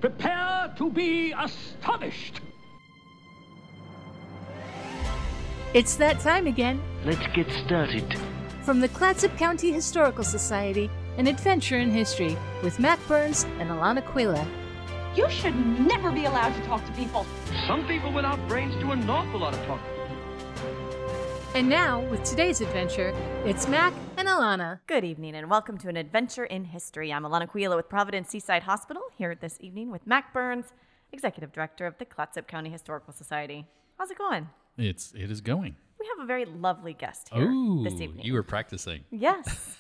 Prepare to be astonished. It's that time again. Let's get started. From the Clatsop County Historical Society, an adventure in history with Mac Burns and Alana Quila. You should never be allowed to talk to people. Some people without brains do an awful lot of talking. And now, with today's adventure, it's Mac and Alana. Good evening and welcome to an adventure in history. I'm Alana Quila with Providence Seaside Hospital, here this evening with Mac Burns, Executive Director of the Clatsop County Historical Society. How's it going? It is going. We have a very lovely guest here this evening. You were practicing. Yes.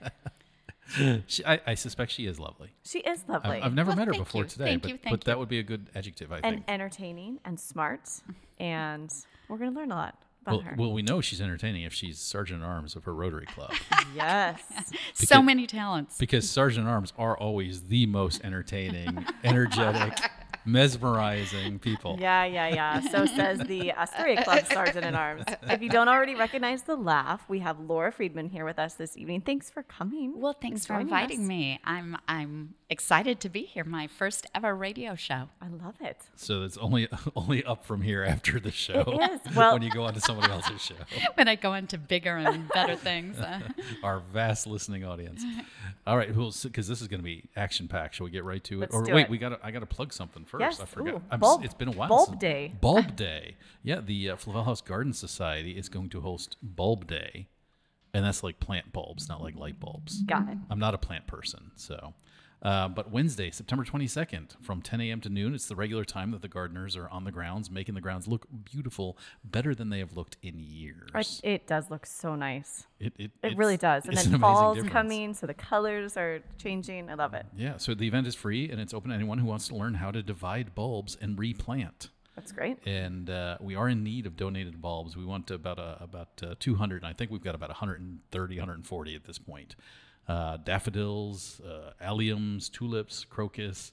I suspect she is lovely. She is lovely. I've never met her before today, Thank you. but that would be a good adjective, I think. And entertaining and smart, and we're going to learn a lot about her. Well, we know she's entertaining if she's Sergeant at Arms of her Rotary Club. Yes. So many talents. Because Sergeant at Arms are always the most entertaining, energetic, mesmerizing people. Yeah. So says the Astoria Club Sergeant at Arms. If you don't already recognize the laugh, we have Laura Friedman here with us this evening. Thanks for coming. Well, thanks for joining inviting us. me. I'm excited to be here. My first ever radio show. I love it. So it's only up from here after the show. It is. Well, when you go on to somebody else's show. When I go into bigger and better things. Our vast listening audience. All right, because this is going to be action packed. Shall we get right to it? Let's do it. I got to plug something first. Yes. I forgot. Ooh, it's been a while. Bulb since- Day. Bulb Day. Yeah, the Flavel House Garden Society is going to host Bulb Day, and that's like plant bulbs, not like light bulbs. Got it. I'm not a plant person, so. But Wednesday, September 22nd, from 10 a.m. to noon, it's the regular time that the gardeners are on the grounds, making the grounds look beautiful, better than they have looked in years. It does look so nice. It Really does. And it's then an amazing fall's difference. coming, so the colors are changing. I love it. Yeah, so the event is free, and it's open to anyone who wants to learn how to divide bulbs and replant. That's great. And we are in need of donated bulbs. We want about 200, and I think we've got about 130, 140 at this point. Daffodils, alliums, tulips, crocus,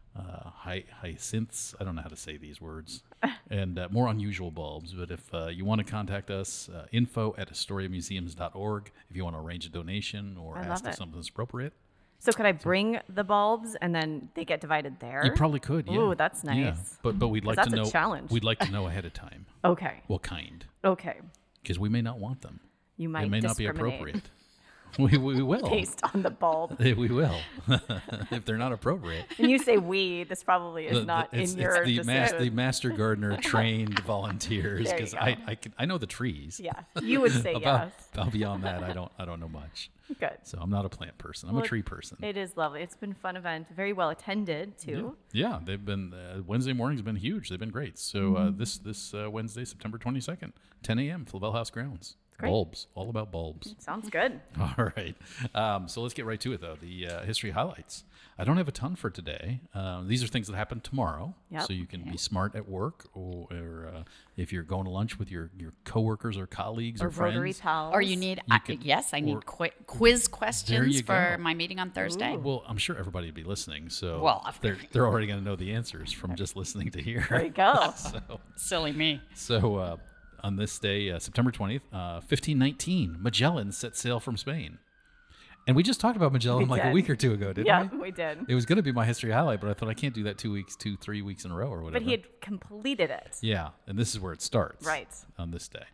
hyacinths. I don't know how to say these words. And more unusual bulbs. But if you want to contact us, info@historiamuseums.org if you want to arrange a donation or I ask love if it. something's appropriate. So could I bring the bulbs and then they get divided there? You probably could, yeah. Ooh, that's Yeah. nice. But we'd like that's to a know. challenge. We'd like to know ahead of time Okay. what kind, Okay. because we may not want them. You might It may not be discriminate appropriate. We will. based on the bulb. We will. If they're not appropriate. When you say we, this probably is not in your the decision. master gardener trained volunteers, There you because go. I know the trees. Yeah, you would say About yes. beyond that, I don't know much. Good. So I'm not a plant person. I'm Well, a tree person. It is lovely. It's been a fun event. Very well attended, too. Yeah, they've been Wednesday morning's been huge. They've been great. So this Wednesday, September 22nd, 10 a.m. Flavel House grounds. Great. Bulbs, all about bulbs. Sounds good. All right. So let's get right to it, though. The history highlights. I don't have a ton for today. These are things that happen tomorrow. Yep. So you can be smart at work, or if you're going to lunch with your coworkers or colleagues or, Or Rotary friends. pals. Or you need, could- yes, I or- need quiz questions you for go. my meeting on Thursday. Well, I'm sure everybody will be listening, so Well, they're already going to know the answers from just listening to here. There you go. Silly me. So on this day, September 20th, 1519, Magellan set sail from Spain. And we just talked about Magellan We like a did. week or two ago, didn't Yeah, we? we did. It was going to be my history highlight, but I thought I can't do that 3 weeks in a row or whatever. But he had completed it. Yeah, and this is where it starts. Right. On this day.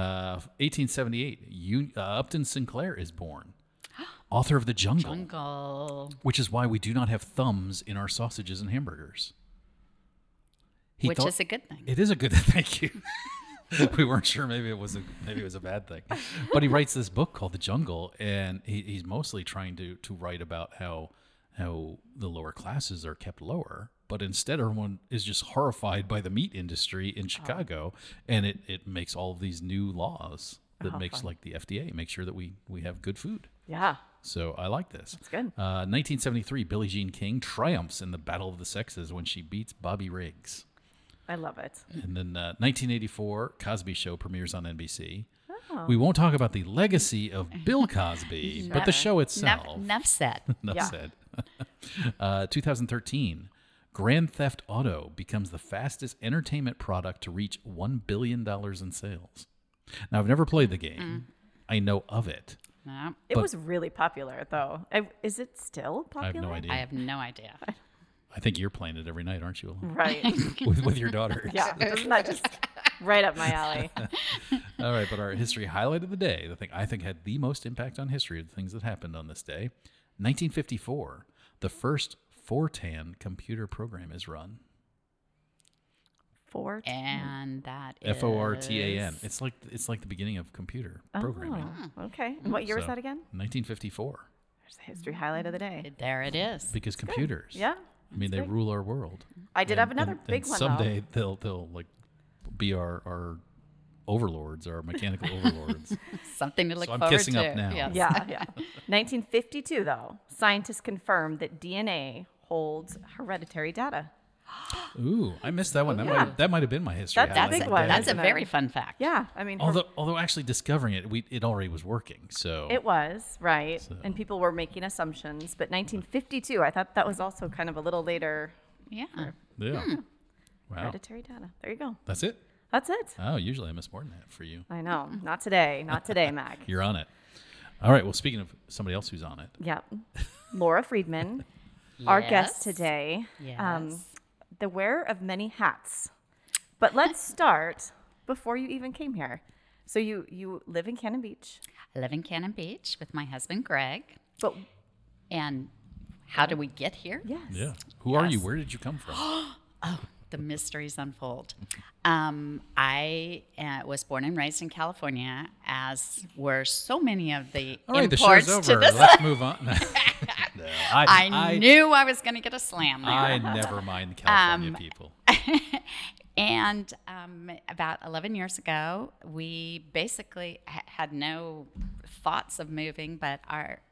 1878, Upton Sinclair is born. Author of The Jungle, Jungle. which is why we do not have thumbs in our sausages and hamburgers. Which is a good thing. It is a good thank you. We weren't sure. Maybe it was a bad thing. But he writes this book called The Jungle, and he's mostly trying to write about how the lower classes are kept lower. But instead, everyone is just horrified by the meat industry in Chicago, and it makes all of these new laws that makes like the FDA make sure that we have good food. Yeah. So I like this. That's good. 1973, Billie Jean King triumphs in the Battle of the Sexes when she beats Bobby Riggs. I love it. And then 1984, Cosby Show premieres on NBC. Oh. We won't talk about the legacy of Bill Cosby, but the show itself. Enough said. Enough Yeah. said. 2013, Grand Theft Auto becomes the fastest entertainment product to reach $1 billion in sales. Now, I've never played the game. I know of it. No, It But- was really popular, though. Is it still popular? I have no idea. I have no idea. I think you're playing it every night, aren't you? Right. with your daughter. Yeah. Isn't that just right up my alley? All right, but our history highlight of the day, the thing I think had the most impact on history of the things that happened on this day, 1954, the first Fortan computer program is run. And that is Fortan. It's like the beginning of computer programming. Oh, okay. And what year was So, that again? 1954. There's the history highlight of the day. There it is. Because computers. Yeah. I mean, they rule our world. I did have another big one, someday they'll like be our overlords, our mechanical overlords. Something to look So I'm forward kissing to. up now. Yes. Yeah, yeah. 1952, though, scientists confirmed that DNA holds hereditary data. Ooh, I missed that one. That might have been my history. That's a highlight big of the one. day. That's a isn't it? very fun fact. Yeah, I mean, Although actually discovering it, it already was working. So it was, right? And people were making assumptions. But 1952, I thought that was also kind of a little later. Yeah. yeah. Wow, Hereditary data. There you go. that's it. That's it. Oh, usually I miss more than that for you. I know. Not today. Not today, Mac. You're on it. All right. Well, speaking of somebody else who's on it, Yep. Laura Friedman, our guest Yes. today. Yes. The wearer of many hats. But let's start before you even came here. So you live in Cannon Beach. I live in Cannon Beach with my husband, Greg. But And how did we get here? yes. yeah. Who are you? Yes. Where did you come from? The mysteries unfold. I was born and raised in California, as were so many of the All right, the imports show's to over. this. Let's move on. No, I knew I was going to get a slam there. I never mind California people. And about 11 years ago, we basically had no thoughts of moving, but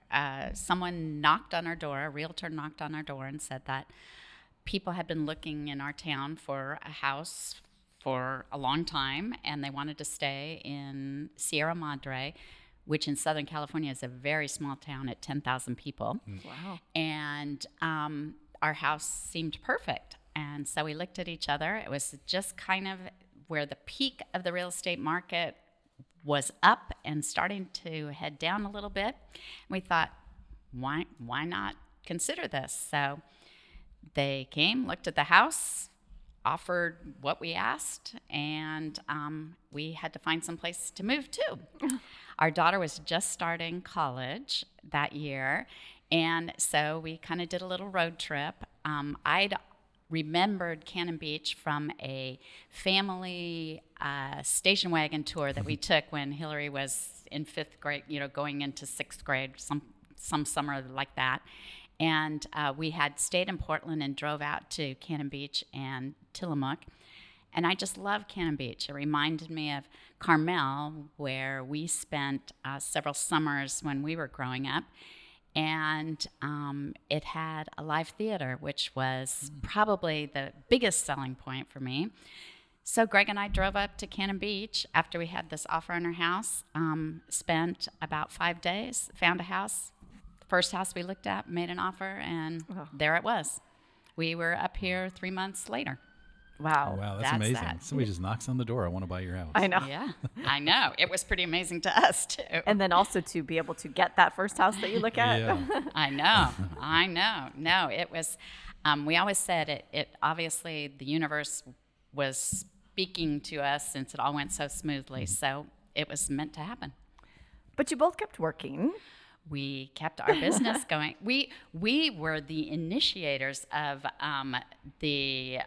someone knocked on our door, a realtor knocked on our door and said that people had been looking in our town for a house for a long time, and they wanted to stay in Sierra Madre, which in Southern California is a very small town at 10,000 people. Wow. And our house seemed perfect. And so we looked at each other. It was just kind of where the peak of the real estate market was up and starting to head down a little bit. We thought, why not consider this? So they came, looked at the house, offered what we asked, and we had to find some place to move to. Our daughter was just starting college that year, and so we kind of did a little road trip. I'd remembered Cannon Beach from a family station wagon tour that we took when Hillary was in 5th grade, going into 6th grade, some summer like that. And we had stayed in Portland and drove out to Cannon Beach and Tillamook. And I just love Cannon Beach. It reminded me of Carmel, where we spent several summers when we were growing up. And it had a live theater, which was probably the biggest selling point for me. So Greg and I drove up to Cannon Beach after we had this offer on our house, spent about 5 days, found a house. First house we looked at, made an offer, and there it was. We were up here 3 months later. Wow. Oh, wow, that's That's amazing. that. Somebody just knocks on the door. I want to buy your house. I know. Yeah, I know. It was pretty amazing to us, too. And then also to be able to get that first house that you look at. Yeah. I know. No, it was, we always said it obviously the universe was speaking to us since it all went so smoothly. So it was meant to happen. But you both kept working. We kept our business going. We were the initiators of the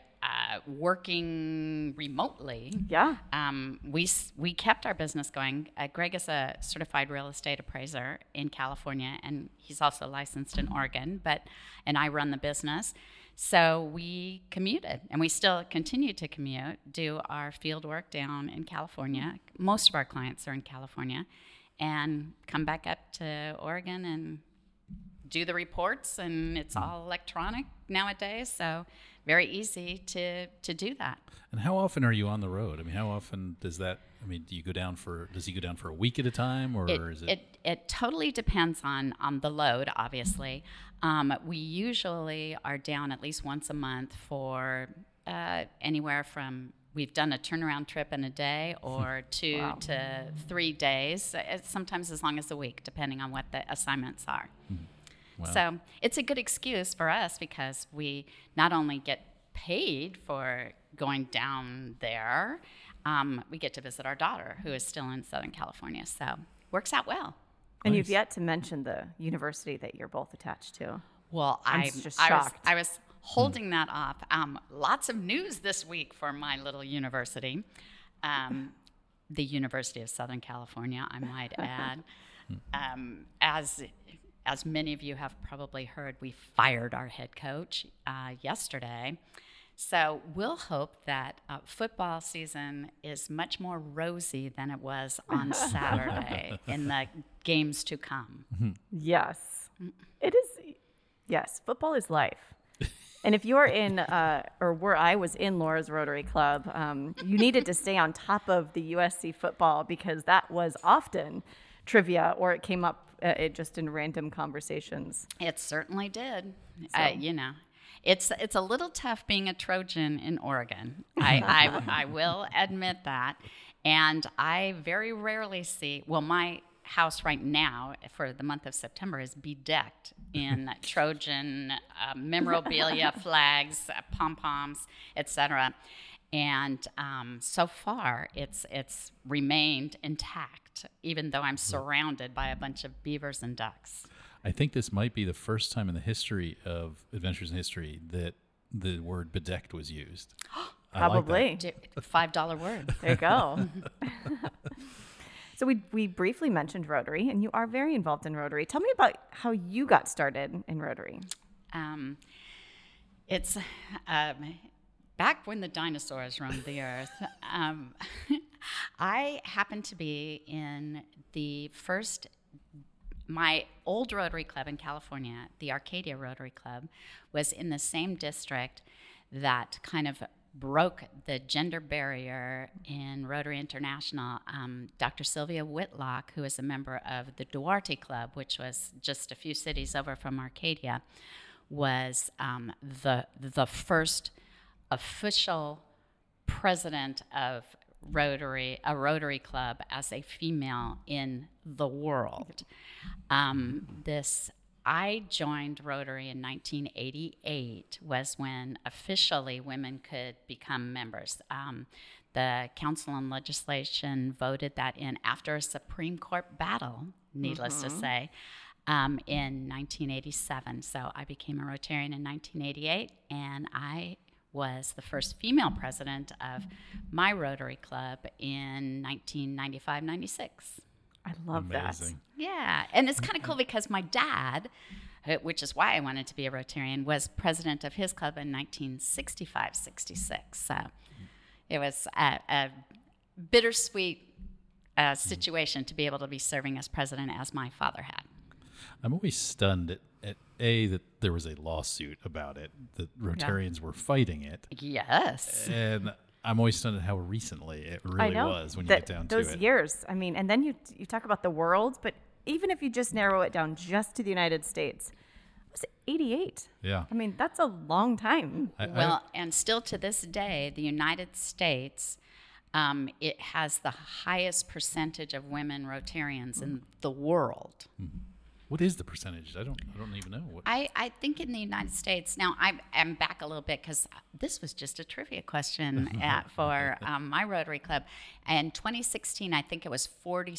working remotely. Yeah. We kept our business going. Greg is a certified real estate appraiser in California, and he's also licensed in Oregon. And I run the business. So we commuted, and we still continue to commute, do our field work down in California. Most of our clients are in California, and come back up to Oregon and do the reports, and it's all electronic nowadays, so very easy to do that. And how often are you on the road? I mean, how often does that? I mean, does he go down for a week at a time, or is it? It totally depends on the load, obviously. We usually are down at least once a month for anywhere from. We've done a turnaround trip in a day or 2 to 3 days, sometimes as long as a week, depending on what the assignments are. So it's a good excuse for us because we not only get paid for going down there, we get to visit our daughter who is still in Southern California. So works out well. And you've yet to mention the university that you're both attached to. Well, I'm just shocked. I was holding that up. Lots of news this week for my little university. The University of Southern California, I might add. As many of you have probably heard, we fired our head coach yesterday. So we'll hope that football season is much more rosy than it was on Saturday in the games to come. Yes. It is. Yes, football is life. And if you're in, or where I was in Laura's Rotary Club, you needed to stay on top of the USC football because that was often trivia, or it came up just in random conversations. It certainly did. So. It's a little tough being a Trojan in Oregon. I will admit that. And I very rarely see, well, my house right now for the month of September is bedecked in Trojan memorabilia, flags, pom-poms, etc. And so far, it's remained intact, even though I'm surrounded by a bunch of beavers and ducks. I think this might be the first time in the history of Adventures in History that the word bedecked was used. Probably. $5 word. There you go. So we briefly mentioned Rotary, and you are very involved in Rotary. Tell me about how you got started in Rotary. It's back when the dinosaurs roamed the earth. I happened to be in my old Rotary Club in California, the Arcadia Rotary Club, was in the same district that kind of broke the gender barrier in Rotary International. Dr. Sylvia Whitlock, who is a member of the Duarte Club, which was just a few cities over from Arcadia, was the first official president of a Rotary Club as a female in the world. I joined Rotary in 1988 was when officially women could become members. The Council on Legislation voted that in after a Supreme Court battle, needless to say, in 1987. So I became a Rotarian in 1988, and I was the first female president of my Rotary Club in 1995-96. I love that. Yeah, and it's kind of cool because my dad, which is why I wanted to be a Rotarian, was president of his club in 1965-66. So it was a bittersweet situation to be able to be serving as president as my father had. I'm always stunned at that there was a lawsuit about it, that Rotarians were fighting it. Yes. And I'm always stunned at how recently it really was when you get down to it. Those years. I mean, and then you talk about the world, but even if you just narrow it down just to the United States, it was 88. Yeah. I mean, that's a long time. And still to this day, the United States, it has the highest percentage of women Rotarians in the world. Mm-hmm. What is the percentage? I don't even know. I think in the United States, now I'm back a little bit because this was just a trivia question for my Rotary Club. In 2016, I think it was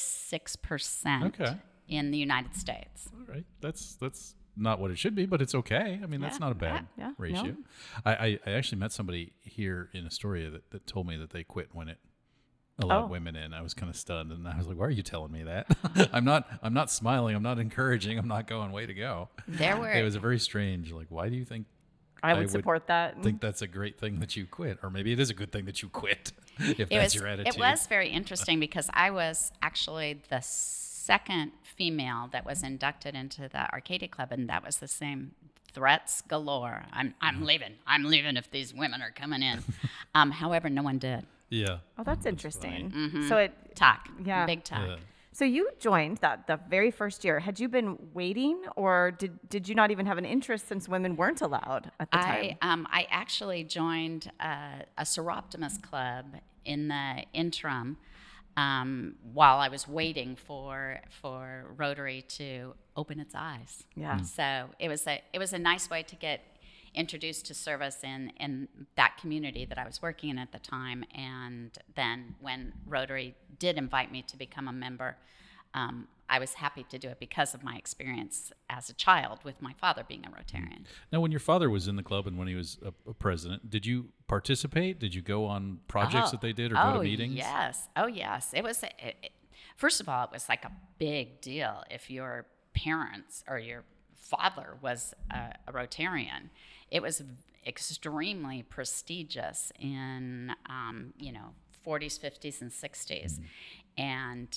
46% in the United States. All right. That's not what it should be, but it's okay. I mean, that's not a bad ratio. No. I actually met somebody here in Astoria that told me that they quit when it allowed women in. I was kind of stunned, and I was like, "Why are you telling me that?" I'm not smiling. I'm not encouraging. I'm not going, "Way to go." It was a very strange. Like, why do you think I would support that? Think that's a great thing that you quit, or maybe it is a good thing that you quit if that's your attitude. It was very interesting because I was actually the second female that was inducted into the Arcadia Club, and that was the same. Threats galore. I'm leaving. I'm leaving if these women are coming in. However, no one did. Yeah. Oh, that's interesting. Mm-hmm. So big talk. Yeah. So you joined the very first year. Had you been waiting, or did you not even have an interest since women weren't allowed at the time? I actually joined a Seroptimus club in the interim while I was waiting for Rotary to open its eyes. Yeah. So it was a nice way to get introduced to service in that community that I was working in at the time. And then when Rotary did invite me to become a member, I was happy to do it because of my experience as a child with my father being a Rotarian. Now, when your father was in the club and when he was a president, did you participate? Did you go on projects that they did or go to meetings? Yes. Oh, yes. It was, first of all, it was like a big deal if your parents or your father was a Rotarian. It was extremely prestigious in, 40s, 50s, and 60s. And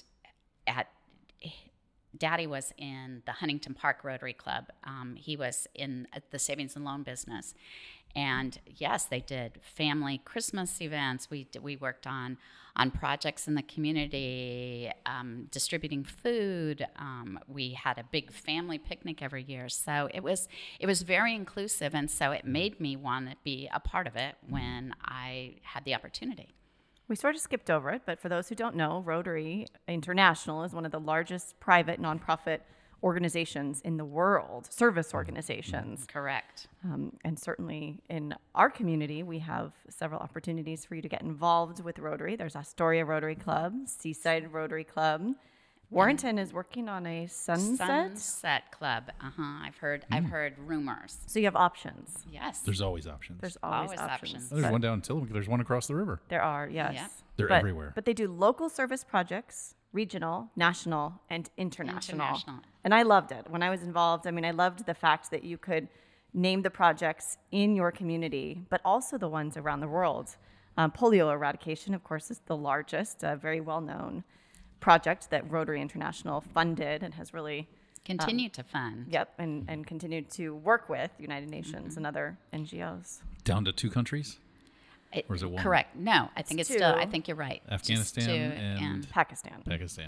Daddy was in the Huntington Park Rotary Club. He was in the savings and loan business. And yes, they did family Christmas events. We worked on projects in the community, distributing food. We had a big family picnic every year. So it was very inclusive, and so it made me want to be a part of it when I had the opportunity. We sort of skipped over it, but for those who don't know, Rotary International is one of the largest private nonprofit organizations in the world, service organizations. Correct. And certainly in our community, we have several opportunities for you to get involved with Rotary. There's Astoria Rotary Club, Seaside Rotary Club. Warrenton is working on a Sunset Club. I've heard rumors. So you have options. Yes. There's always options. There's always Always options. options. There's one down in Tillamook. There's one across the river. There are, yes. Yep. They're everywhere. But they do local service projects, regional, national, and international. International. And I loved it. When I was involved, I loved the fact that you could name the projects in your community, but also the ones around the world. Polio eradication, of course, is the largest, very well-known project that Rotary International funded and has really Continue to fund. Yep, and continued to work with United Nations and other NGOs. Down to 2 countries? Or is it one? Correct. No, I think it's two. still, I think you're right. Afghanistan Just 2 and Pakistan.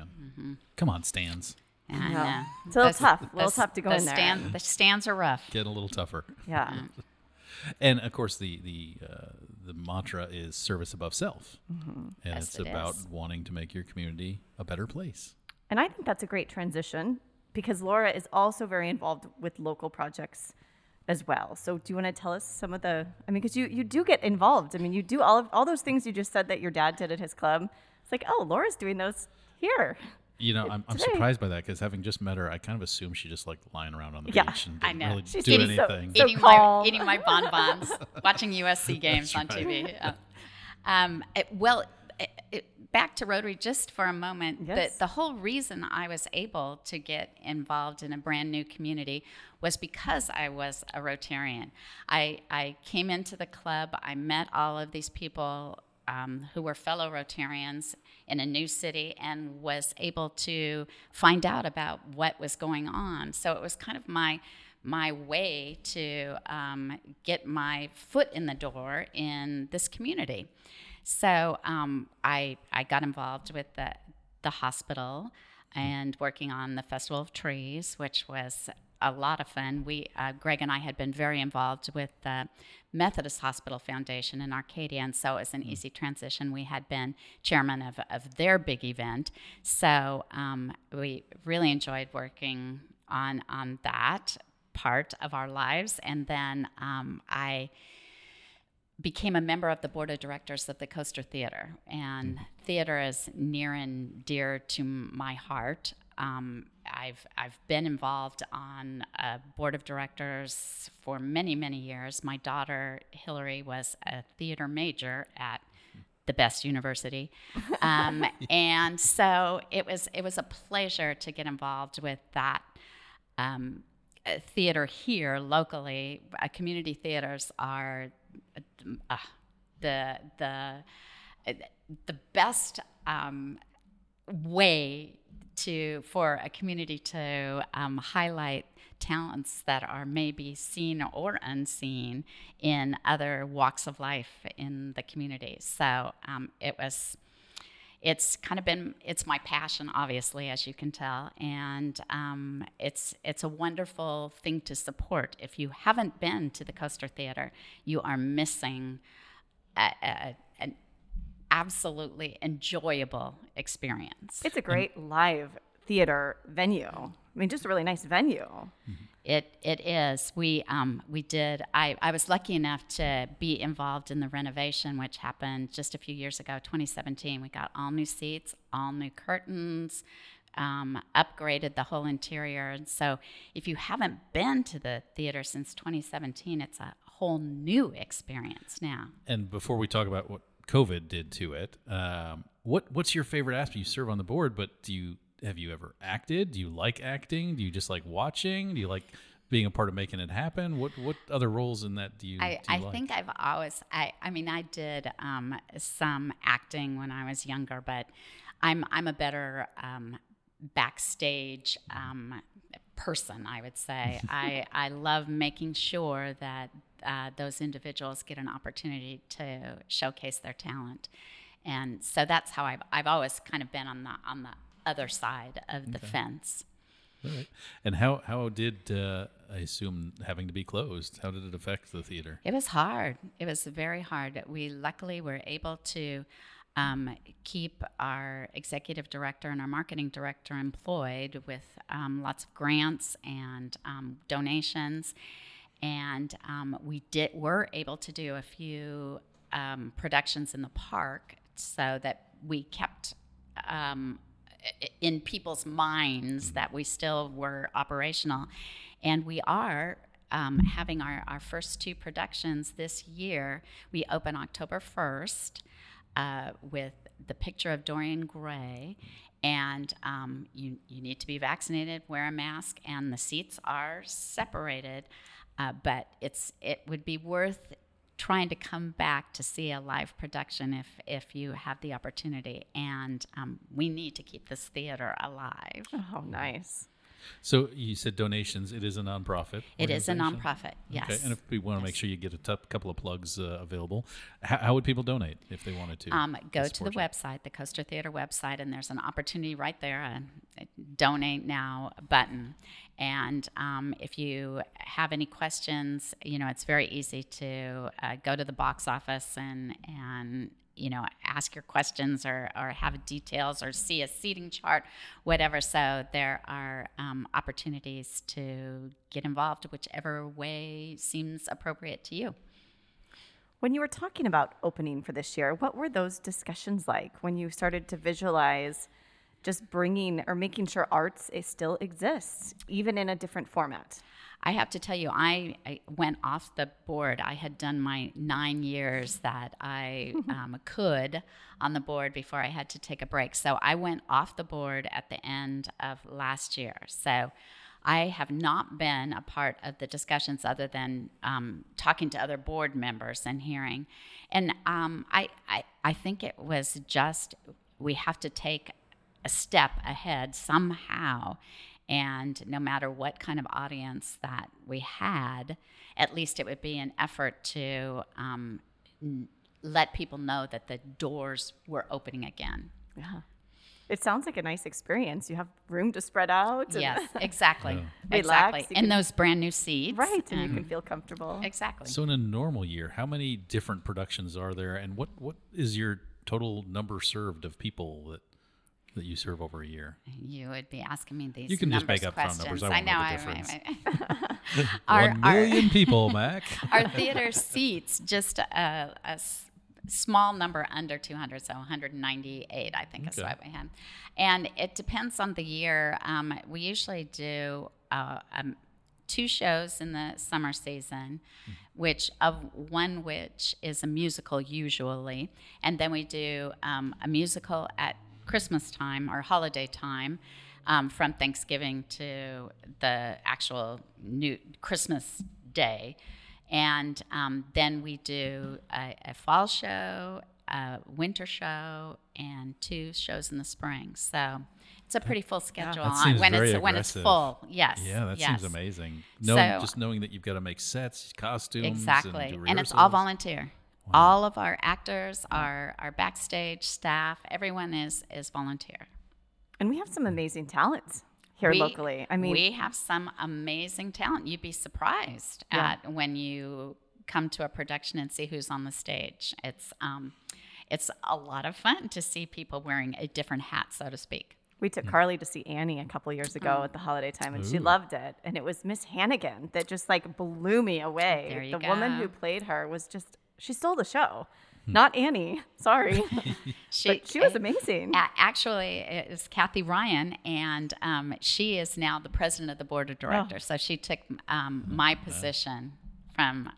Come on, stands. I Yeah. know. It's a little Those- tough. A little those- tough to go those in there. The stands are rough. Getting a little tougher. Yeah. And of course, the mantra is service above self, and Yes, it's it about is. wanting to make your community a better place. And I think that's a great transition because Laura is also very involved with local projects as well. So do you want to tell us some of the, because you do get involved. You do all those things you just said that your dad did at his club. It's like, oh, Laura's doing those here. I'm Today. surprised by that because having just met her, I kind of assumed she just lying around on the Yeah, beach and I didn't know. really She's do eating so- anything. so calm. Eating my bonbons, watching USC games on TV. Back to Rotary just for a moment. Yes. The whole reason I was able to get involved in a brand new community was because I was a Rotarian. I came into the club. I met all of these people who were fellow Rotarians in a new city and was able to find out about what was going on. So it was kind of my way to get my foot in the door in this community. So I got involved with the hospital and working on the Festival of Trees, which was a lot of fun. Greg and I had been very involved with the Methodist Hospital Foundation in Arcadia, and so it was an easy transition. We had been chairman of their big event, so we really enjoyed working on that part of our lives. And then I became a member of the board of directors of the Coaster Theater, and theater is near and dear to my heart. I've been involved on a board of directors for many, many years. My daughter Hillary was a theater major at the best university, and so it was a pleasure to get involved with that. Theater here locally, community theaters are the best way for a community to highlight talents that are maybe seen or unseen in other walks of life in the community. So it's my passion, obviously, as you can tell, and it's a wonderful thing to support. If you haven't been to the Coaster Theater, you are missing an absolutely enjoyable experience. It's a great live theater venue. I mean, just a really nice venue. It is. We did. I was lucky enough to be involved in the renovation, which happened just a few years ago, 2017. We got all new seats, all new curtains, upgraded the whole interior. And so, if you haven't been to the theater since 2017, it's a whole new experience now. And before we talk about what COVID did to it, what's your favorite aspect? You serve on the board, but have you ever acted? Do you like acting? Do you just like watching? Do you like being a part of making it happen? What other roles in that do you like? I think I've always, I mean, I did some acting when I was younger, but I'm a better backstage person, I would say. I love making sure that those individuals get an opportunity to showcase their talent. And so that's how I've always kind of been on the other side of the fence. All right. And how did I assume having to be closed? How did it affect the theater? It was hard. It was very hard. We luckily were able to keep our executive director and our marketing director employed with lots of grants and donations, and were able to do a few productions in the park so that we kept in people's minds that we still were operational. And we are having our first two productions this year. We open October 1st with The Picture of Dorian Gray. And you need to be vaccinated, wear a mask, and the seats are separated. But it would be worth trying to come back to see a live production if you have the opportunity. And we need to keep this theater alive. Oh, nice. So you said donations. It is a nonprofit. It is a nonprofit, yes. Okay. And if we want to make sure you get a couple of plugs available, how would people donate if they wanted to? Go to the website, the Coaster Theater website, and there's an opportunity right there, a donate now button. And if you have any questions, it's very easy to go to the box office and ask your questions or have details or see a seating chart, whatever. So there are opportunities to get involved whichever way seems appropriate to you. When you were talking about opening for this year, what were those discussions like when you started to visualize just bringing or making sure arts still exists, even in a different format? I have to tell you, I went off the board. I had done my 9 years that I could on the board before I had to take a break. So I went off the board at the end of last year. So I have not been a part of the discussions other than talking to other board members and hearing. And I think it was just we have to take a step ahead somehow. And no matter what kind of audience that we had, at least it would be an effort to let people know that the doors were opening again. Yeah. It sounds like a nice experience. You have room to spread out. Yes, exactly. Yeah. Exactly. Relax. And those brand new seats. Right, and you can feel comfortable. Exactly. So in a normal year, how many different productions are there, and what is your total number served of people that you serve over a year? You would be asking me these. You can just make up questions. round numbers. I won't know. know the difference. Our 1 million people, Mac. Our theater seats just a small number under 200, so 198, I think is what we had. And it depends on the year. We usually do 2 shows in the summer season, which is a musical usually, and then we do a musical at Christmas time or holiday time, from Thanksgiving to the actual new Christmas day. And then we do a fall show, a winter show, and 2 shows in the spring. So it's a pretty full schedule when it's full. Yes. Yeah, that seems amazing. Just knowing that you've got to make sets, costumes, exactly, and it's all volunteer. Wow. All of our actors, our backstage staff, everyone is volunteer. And we have some amazing talents here locally. I mean, we have some amazing talent. You'd be surprised at when you come to a production and see who's on the stage. it's a lot of fun to see people wearing a different hat, so to speak. We took Carly to see Annie a couple years ago at the holiday time, and she loved it. And it was Miss Hannigan that just like blew me away. There you the go. woman who played her was just, she stole the show. Not Annie, sorry. But she was amazing. Actually, it's Kathy Ryan, and she is now the president of the board of directors. So she took my position from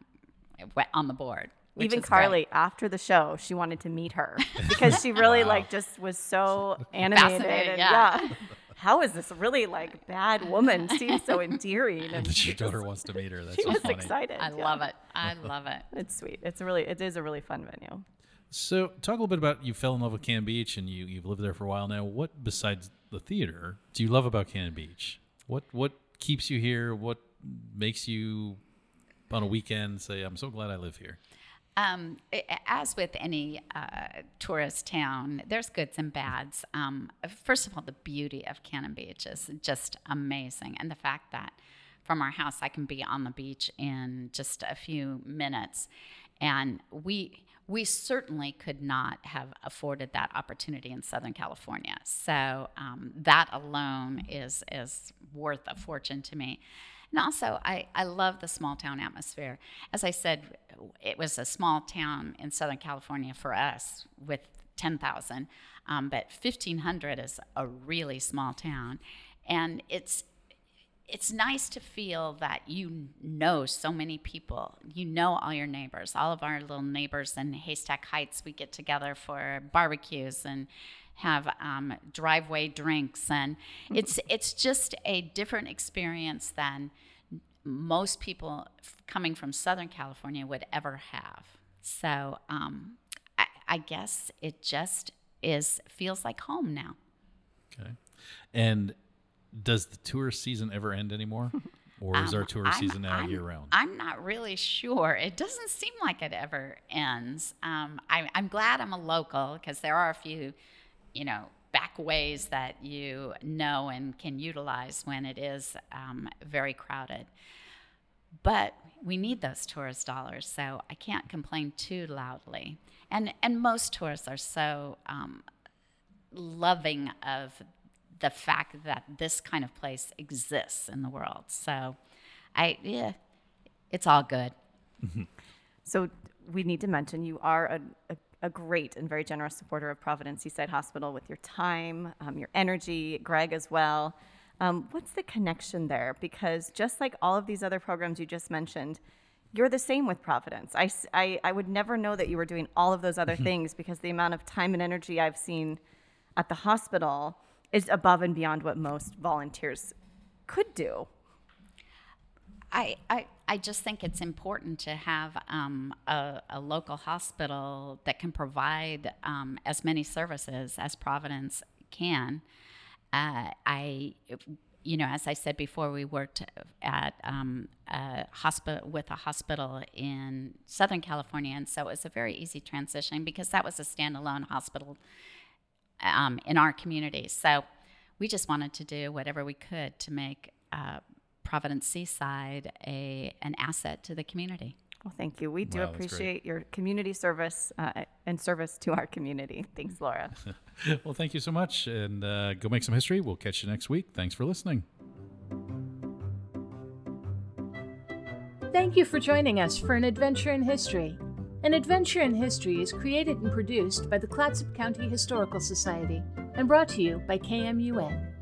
on the board. Even Carly, after the show, she wanted to meet her because she really like just was so animated. Fascinating, And, yeah. How is this really like bad woman seems so endearing? And That your daughter wants to meet her. That's she so was funny. excited. I love it. I love it. It's sweet. It is a really fun venue. So, talk a little bit about, you fell in love with Cannon Beach, and you've lived there for a while now. What, besides the theater, do you love about Cannon Beach? What keeps you here? What makes you, on a weekend, say, I'm so glad I live here? As with any tourist town, there's goods and bads. First of all, the beauty of Cannon Beach is just amazing. And the fact that from our house, I can be on the beach in just a few minutes. And we certainly could not have afforded that opportunity in Southern California. So that alone is worth a fortune to me. And also, I love the small town atmosphere. As I said, it was a small town in Southern California for us with 10,000, but 1,500 is a really small town. And it's nice to feel that you know so many people. You know all your neighbors. All of our little neighbors in Haystack Heights, we get together for barbecues and have driveway drinks, and it's just a different experience than most people coming from Southern California would ever have. So I guess it just feels like home now. Okay. And does the tourist season ever end anymore? Or is our tourist season now year round? I'm not really sure. It doesn't seem like it ever ends. I'm glad I'm a local, because there are a few back ways that you know and can utilize when it is very crowded. But we need those tourist dollars, so I can't complain too loudly. And most tourists are so loving of the fact that this kind of place exists in the world. So it's all good. So we need to mention you are a great and very generous supporter of Providence Seaside Hospital with your time, your energy, Greg as well. What's the connection there? Because just like all of these other programs you just mentioned, you're the same with Providence. I would never know that you were doing all of those other things, because the amount of time and energy I've seen at the hospital is above and beyond what most volunteers could do. I just think it's important to have a local hospital that can provide as many services as Providence can. As I said before, we worked at a hospital in Southern California, and so it was a very easy transition because that was a standalone hospital in our community. So we just wanted to do whatever we could to make Providence Seaside an asset to the community. Well, thank you. We do Wow, that's appreciate your community service and service to our community. Thanks, Laura. Well, thank you so much, and go make some history. We'll catch you next week. Thanks for listening. Thank you for joining us for An Adventure in History. An Adventure in History is created and produced by the Clatsop County Historical Society and brought to you by KMUN.